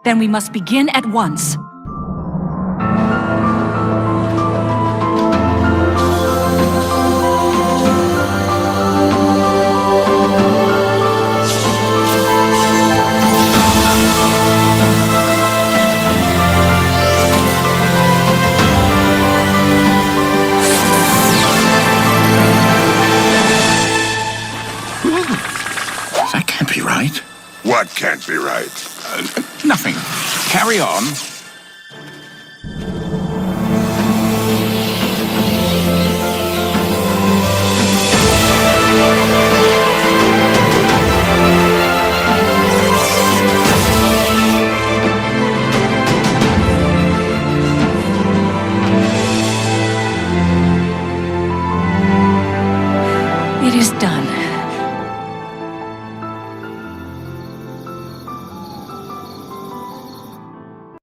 Then we must begin at once. That can't be right. What can't be right? Nothing. Carry on.